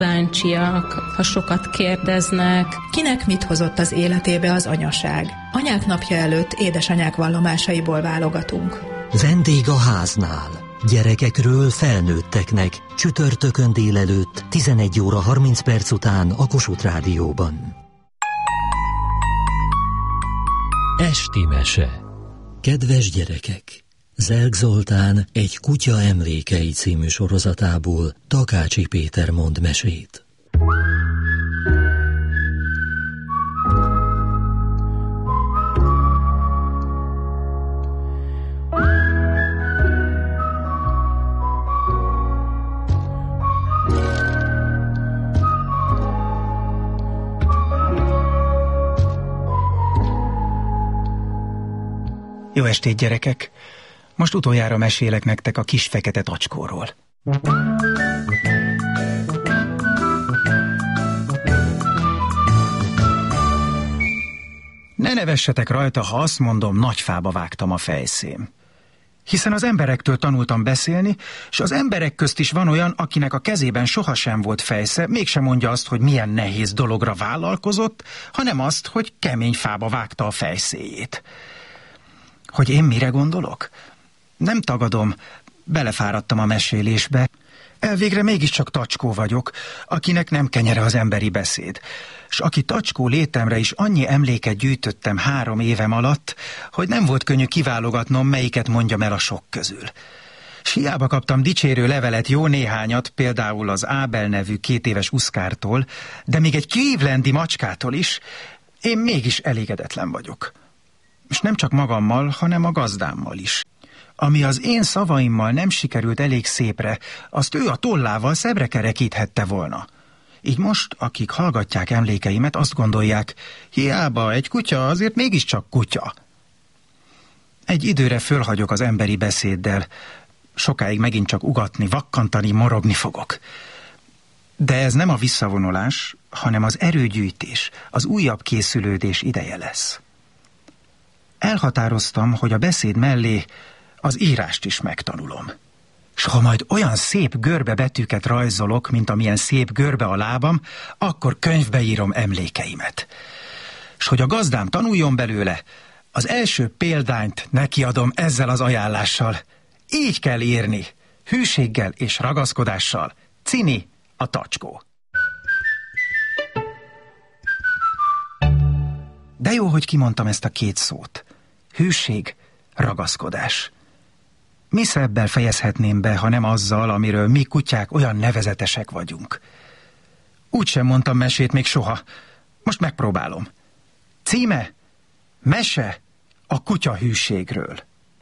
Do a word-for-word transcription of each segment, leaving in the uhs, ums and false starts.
Kíváncsiak, ha sokat kérdeznek. Kinek mit hozott az életébe az anyaság? Anyák napja előtt édesanyák vallomásaiból válogatunk. Vendég a háznál. Gyerekekről felnőtteknek. Csütörtökön délelőtt tizenegy óra harminc perc után a Kossuth Rádióban. Esti mese. Kedves gyerekek! Zelk Zoltán egy Kutya emlékei című sorozatából Takácsi Péter mond mesét. Jó estét, gyerekek! Most utoljára mesélek nektek a kis fekete tacskóról. Ne nevessetek rajta, ha azt mondom, nagy fába vágtam a fejszém. Hiszen az emberektől tanultam beszélni, és az emberek közt is van olyan, akinek a kezében sohasem volt fejsze, mégsem mondja azt, hogy milyen nehéz dologra vállalkozott, hanem azt, hogy kemény fába vágta a fejszéjét. Hogy én mire gondolok? Nem tagadom, belefáradtam a mesélésbe. Elvégre mégiscsak tacskó vagyok, akinek nem kenyere az emberi beszéd. S aki tacskó létemre is annyi emléket gyűjtöttem három évem alatt, hogy nem volt könnyű kiválogatnom, melyiket mondjam el a sok közül. S hiába kaptam dicsérő levelet jó néhányat, például az Ábel nevű két éves uszkártól, de még egy clevelandi macskától is, én mégis elégedetlen vagyok. És nem csak magammal, hanem a gazdámmal is. Ami az én szavaimmal nem sikerült elég szépre, azt ő a tollával szebbre kerekíthette volna. Így most, akik hallgatják emlékeimet, azt gondolják, hiába egy kutya azért mégiscsak kutya. Egy időre fölhagyok az emberi beszéddel, sokáig megint csak ugatni, vakkantani, morogni fogok. De ez nem a visszavonulás, hanem az erőgyűjtés, az újabb készülődés ideje lesz. Elhatároztam, hogy a beszéd mellé az írást is megtanulom. S ha majd olyan szép görbe betűket rajzolok, mint amilyen szép görbe a lábam, akkor könyvbe írom emlékeimet. S hogy a gazdám tanuljon belőle, az első példányt nekiadom ezzel az ajánlással. Így kell írni, hűséggel és ragaszkodással. Cini, a tacskó. De jó, hogy kimondtam ezt a két szót. Hűség, ragaszkodás. Mi szebbel fejezhetném be, ha nem azzal, amiről mi kutyák olyan nevezetesek vagyunk. Úgy sem mondtam mesét még soha. Most megpróbálom. Címe? Mese a kutya hűségről.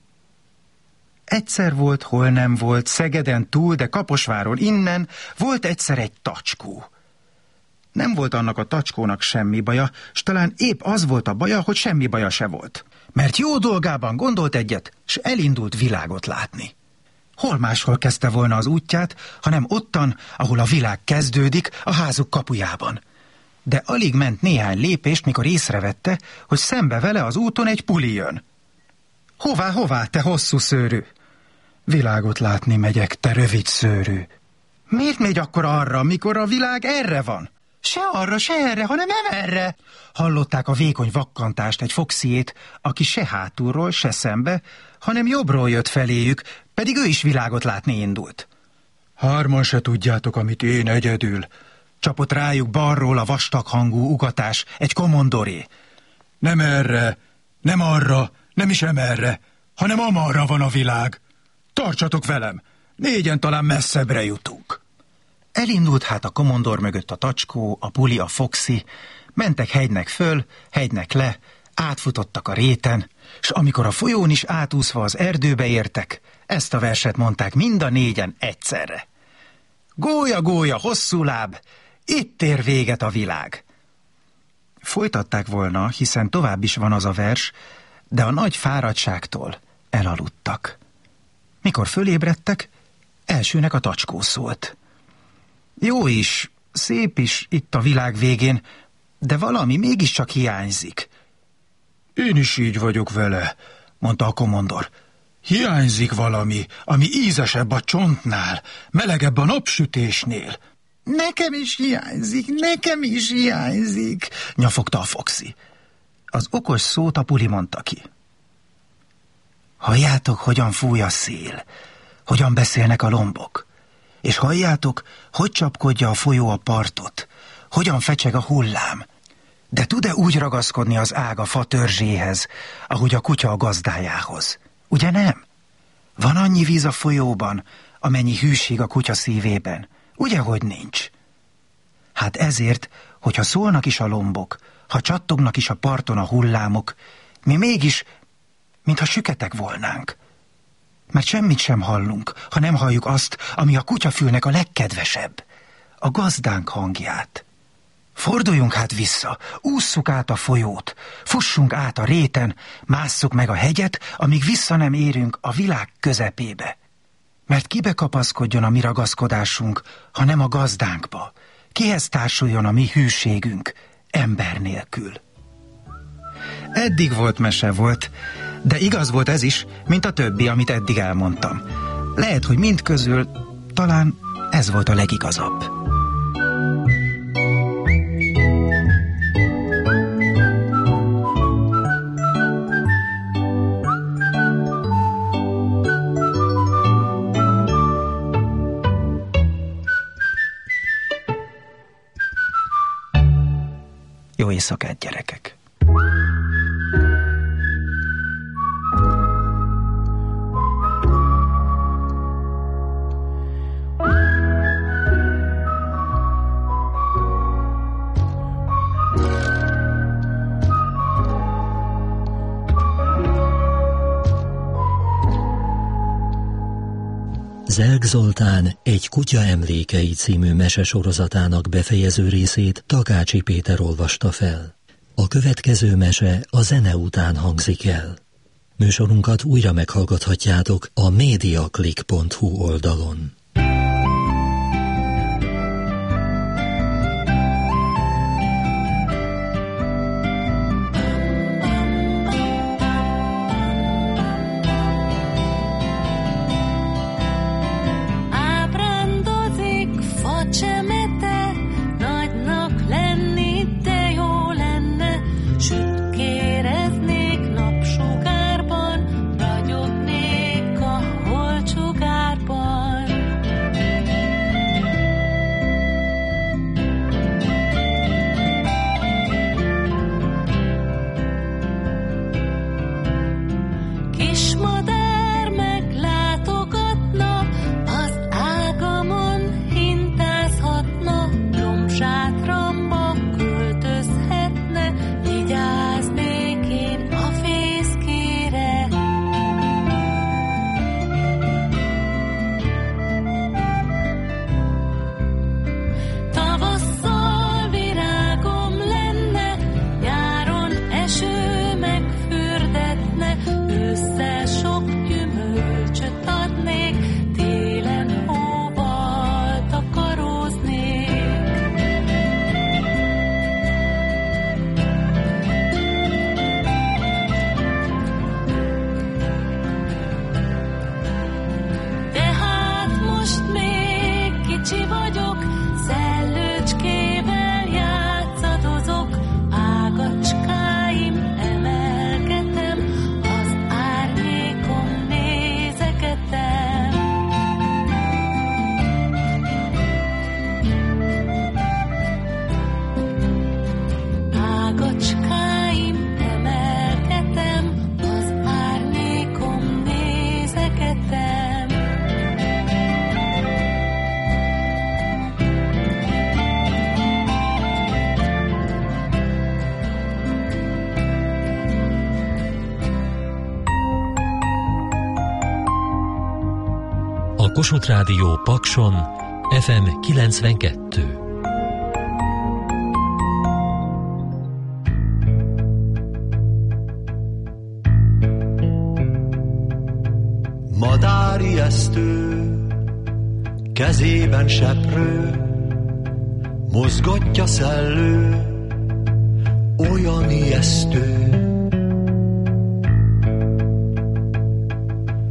Egyszer volt, hol nem volt, Szegeden túl, de Kaposváron innen volt egyszer egy tacskó. Nem volt annak a tacskónak semmi baja, s talán épp az volt a baja, hogy semmi baja se volt. Mert jó dolgában gondolt egyet, s elindult világot látni. Hol máshol kezdte volna az útját, hanem ottan, ahol a világ kezdődik, a házuk kapujában. De alig ment néhány lépést, mikor észrevette, hogy szembe vele az úton egy puli jön. Hová, hová, te hosszú szőrű? Világot látni megyek, te rövid szőrű. Miért megy akkor arra, mikor a világ erre van? Se arra, se erre, hanem nem erre. Hallották a vékony vakkantást egy foxiét, aki se hátulról, se szembe, hanem jobbról jött feléjük, pedig ő is világot látni indult. Hárman se tudjátok, amit én egyedül. Csapott rájuk balról a vastag hangú ugatás, egy komondoré. Nem erre, nem arra, nem is emerre, hanem amarra van a világ. Tartsatok velem, négyen talán messzebbre jutunk. Elindult hát a komondor mögött a tacskó, a puli, a foxi, mentek hegynek föl, hegynek le, átfutottak a réten, s amikor a folyón is átúszva az erdőbe értek, ezt a verset mondták mind a négyen egyszerre. Gólya, gólya, hosszú láb, itt ér véget a világ. Folytatták volna, hiszen tovább is van az a vers, de a nagy fáradtságtól elaludtak. Mikor fölébredtek, elsőnek a tacskó szólt. Jó is, szép is itt a világ végén, de valami mégiscsak hiányzik. Én is így vagyok vele, mondta a komondor. Hiányzik valami, ami ízesebb a csontnál, melegebb a napsütésnél. Nekem is hiányzik, nekem is hiányzik, nyafogta a Foxy. Az okos szót a Puli mondta ki. Halljátok, hogyan fúj a szél, hogyan beszélnek a lombok, és halljátok, hogy csapkodja a folyó a partot, hogyan fecseg a hullám. De tud-e úgy ragaszkodni az ág a fa törzséhez, ahogy a kutya a gazdájához? Ugye nem? Van annyi víz a folyóban, amennyi hűség a kutya szívében. Ugye, hogy nincs? Hát ezért, hogyha szólnak is a lombok, ha csattognak is a parton a hullámok, mi mégis, mintha süketek volnánk. Mert semmit sem hallunk, ha nem halljuk azt, ami a kutyafülnek a legkedvesebb, a gazdánk hangját. Forduljunk hát vissza, ússzuk át a folyót, fussunk át a réten, másszuk meg a hegyet, amíg vissza nem érünk a világ közepébe. Mert kibe kapaszkodjon a mi ragaszkodásunk, ha nem a gazdánkba? Kihez társuljon a mi hűségünk, ember nélkül? Eddig volt mese volt, de igaz volt ez is, mint a többi, amit eddig elmondtam. Lehet, hogy mindközül talán ez volt a legigazabb. Jó éjszakát, gyerekek! Zelk Zoltán Egy kutya emlékei című mesesorozatának befejező részét Takácsi Péter olvasta fel. A következő mese a zene után hangzik el. Műsorunkat újra meghallgathatjátok a mediaclick pont hu oldalon. Kossuth Rádió Pakson, ef em kilencvenkettő. Madárijesztő, kezében seprő, mozgatja szellő, olyan ijesztő.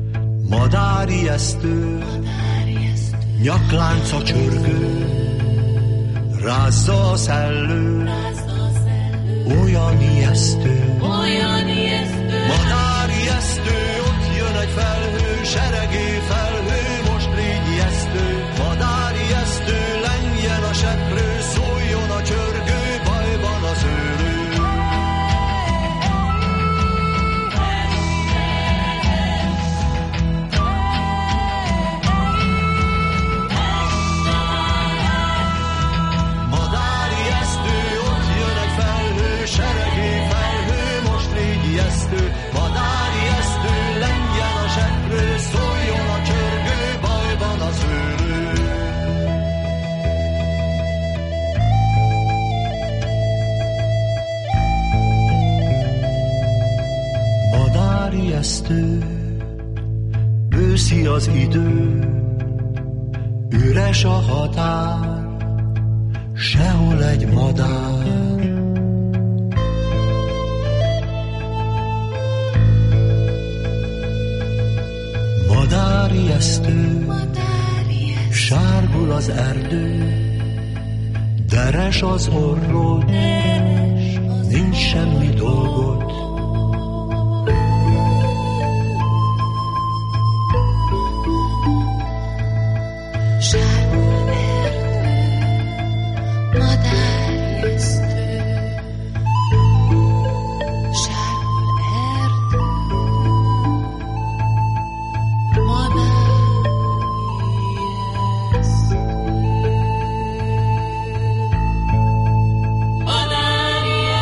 Madárijesztő, nyaklánca csörgő, rázza a szellő, olyan ijesztő, olyan ijesztő, madár ijesztő, ott jön egy felhő, seregé felhő, most légy ijesztő, madár ijesztő, lengjen a seprő, szóljon a csörgő, bajban az őrő. Madár ijesztő, lengjen a seprő, szóljon a csörgő, bajban az őrő. Madár ijesztő, őszi az idő, üres a határ, sehol egy madár. Madár ijesztő, sárgul az erdő, deres az orrod, nincs semmi dolgod. sárgul erdő, madár ijesztő, sárgul erdő, madár ijesztő. Madár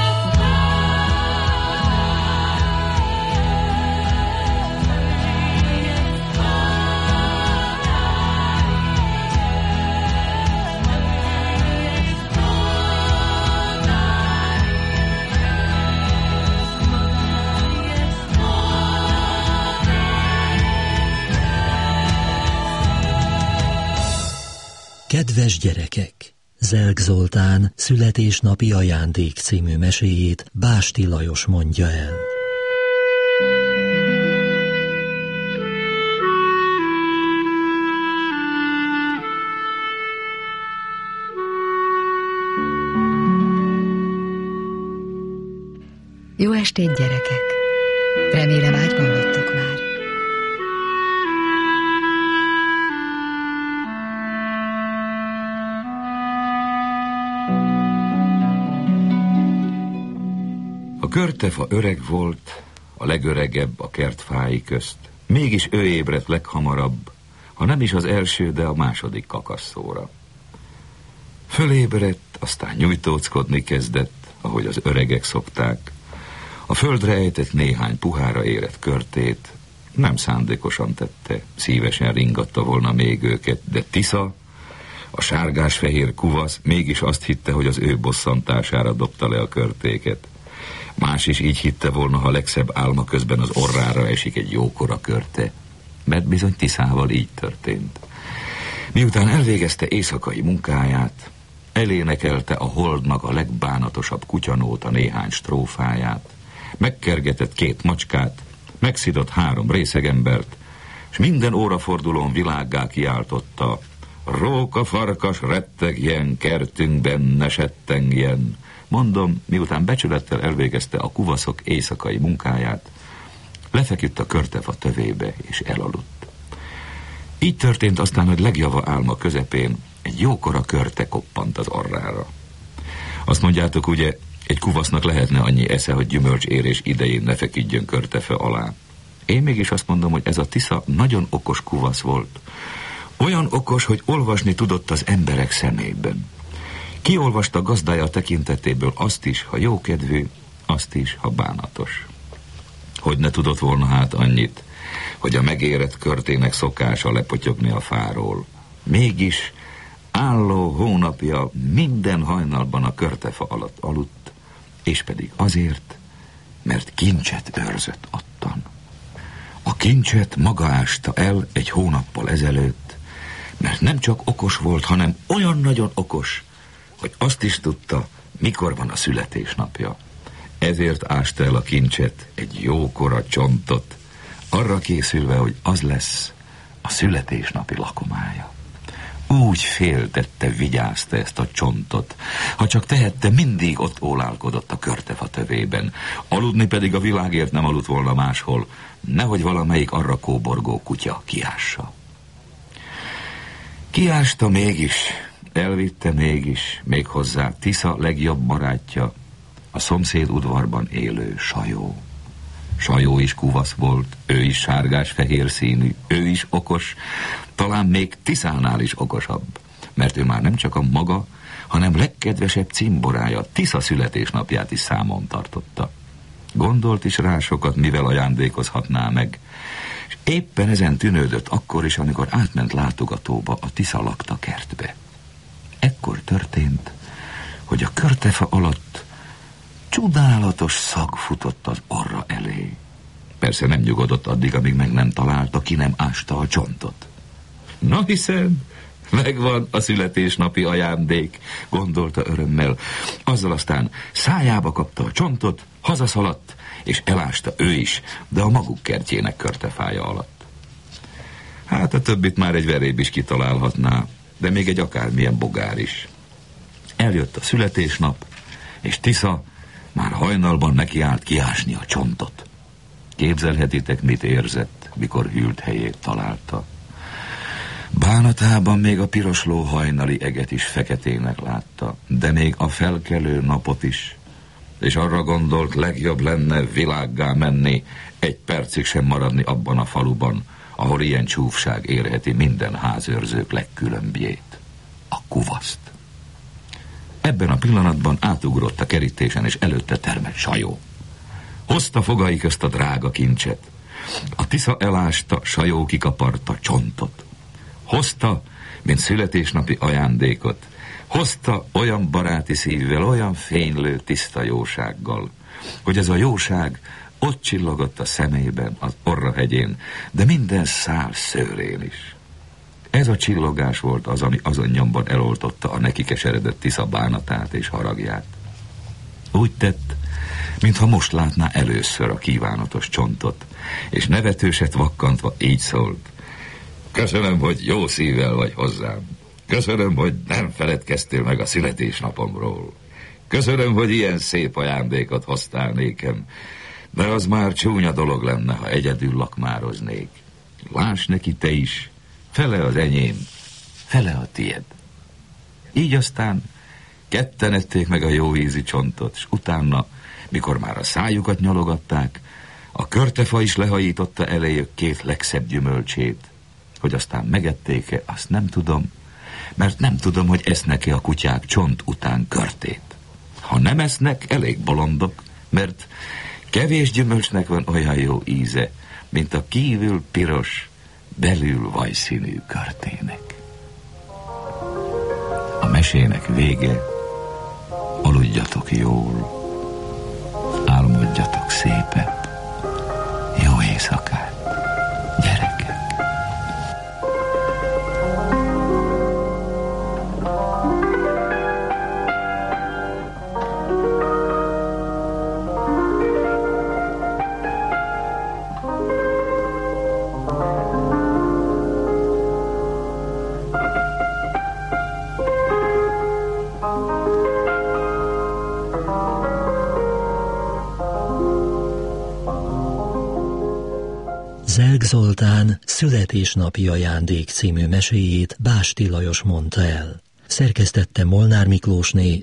Kedves gyerekek! Zelk Zoltán születésnapi ajándék című meséjét Básti Lajos mondja el. Jó estét, gyerekek! Remélem ágyban vagytok már. A körtefa öreg volt, a legöregebb a kertfái közt. Mégis ő ébredt leghamarabb, ha nem is az első, de a második kakasszóra. Fölébredt, aztán nyújtóckodni kezdett, ahogy az öregek szokták. A földre ejtett néhány puhára érett körtét, nem szándékosan tette, szívesen ringatta volna még őket, de Tisza, a sárgás-fehér kuvasz mégis azt hitte, hogy az ő bosszantására dobta le a körtéket. Más is így hitte volna, ha legszebb álma közben az orrára esik egy jókora körte, mert bizony Tiszával így történt. Miután elvégezte éjszakai munkáját, elénekelte a holdnak a legbánatosabb kutyanóta néhány strófáját, megkergetett két macskát, megszidott három részegembert, s minden órafordulón világgá kiáltotta: róka farkas rettegjen, kertünkben ne settengjen. Mondom, miután becsülettel elvégezte a kuvaszok éjszakai munkáját, lefeküdt a körtefa tövébe és elaludt. Így történt aztán, hogy legjava álma közepén egy jókora körte koppant az orrára. Azt mondjátok, ugye, egy kuvasznak lehetne annyi esze, hogy gyümölcsérés idején ne feküdjön körtefe alá. Én mégis azt mondom, hogy ez a Tisza nagyon okos kuvasz volt. Olyan okos, hogy olvasni tudott az emberek szemében. Kiolvasta gazdája tekintetéből azt is, ha jókedvű, azt is, ha bánatos. Hogy ne tudott volna hát annyit, hogy a megérett körtének szokása lepotyogni a fáról. Mégis álló hónapja minden hajnalban a körtefa alatt aludt, és pedig azért, mert kincset őrzött ottan. A kincset maga ásta el egy hónappal ezelőtt, mert nem csak okos volt, hanem olyan nagyon okos, hogy azt is tudta, mikor van a születésnapja. Ezért ásta el a kincset, egy jókora csontot, arra készülve, hogy az lesz a születésnapi lakomája. Úgy féltette, vigyázta ezt a csontot. Ha csak tehette, mindig ott ólálkodott a körtefa tövében. Aludni pedig a világért nem aludt volna máshol, nehogy valamelyik arra kóborgó kutya kiássa. Kiásta mégis, elvitte mégis, méghozzá Tisza legjobb barátja, a szomszéd udvarban élő Sajó. Sajó is kuvasz volt, ő is sárgás-fehér színű, ő is okos, talán még Tiszánál is okosabb, mert ő már nem csak a maga, hanem legkedvesebb cimborája, Tisza születésnapját is számon tartotta. Gondolt is rá sokat, mivel ajándékozhatná meg, és éppen ezen tűnődött akkor is, amikor átment látogatóba a Tisza lakta kertbe. Ekkor történt, hogy a körtefa alatt csodálatos szag futott az orra elé. Persze nem nyugodott addig, amíg meg nem találta, ki nem ásta a csontot. Na hiszem, megvan a születésnapi ajándék, gondolta örömmel. Azzal aztán szájába kapta a csontot, hazaszaladt, és elásta ő is, de a maguk kertjének körtefája alatt. Hát a többit már egy veréb is kitalálhatná, de még egy akármilyen bogár is. Eljött a születésnap, és Tisza már hajnalban nekiállt kiásni a csontot. Képzelhetitek, mit érzett, mikor hűlt helyét találta. Bánatában még a piros ló hajnali eget is feketének látta, de még a felkelő napot is, és arra gondolt, legjobb lenne világgá menni, egy percig sem maradni abban a faluban, ahol ilyen csúfság érheti minden házőrzők legkülönbjét, a kuvaszt. Ebben a pillanatban átugrott a kerítésen, és előtte termett Sajó. Hozta fogai közt a drága kincset. A Tisza elásta, Sajó kikaparta csontot. Hozta, mint születésnapi ajándékot. Hozta olyan baráti szívvel, olyan fénylő, tiszta jósággal, hogy ez a jóság ott csillogott a szemében, az orrahegyén, de minden szál szőrén is. Ez a csillogás volt az, ami azon nyomban eloltotta a neki keseredett Tisza bánatát és haragját. Úgy tett, mintha most látná először a kívánatos csontot, és nevetőset vakkantva így szólt: köszönöm, hogy jó szívvel vagy hozzám. Köszönöm, hogy nem feledkeztél meg a születésnapomról. Köszönöm, hogy ilyen szép ajándékot hoztál nékem, de az már csúnya dolog lenne, ha egyedül lakmároznék. Láss neki te is, fele az enyém, fele a tied. Így aztán ketten ették meg a jó ízű csontot, és utána, mikor már a szájukat nyalogatták, a körtefa is lehajította eléjük két legszebb gyümölcsét. Hogy aztán megették-e, azt nem tudom, mert nem tudom, hogy esznek-e a kutyák csont után körtét. Ha nem esznek, elég bolondok, mert kevés gyümölcsnek van olyan jó íze, mint a kívül piros, belül vajszínű körtének. A mesének vége, aludjatok jól, álmodjatok szépet, jó éjszakát, gyerekek! Zelk Zoltán születésnapi ajándék című meséjét Básti Lajos mondta el. Szerkesztette Molnár Miklósné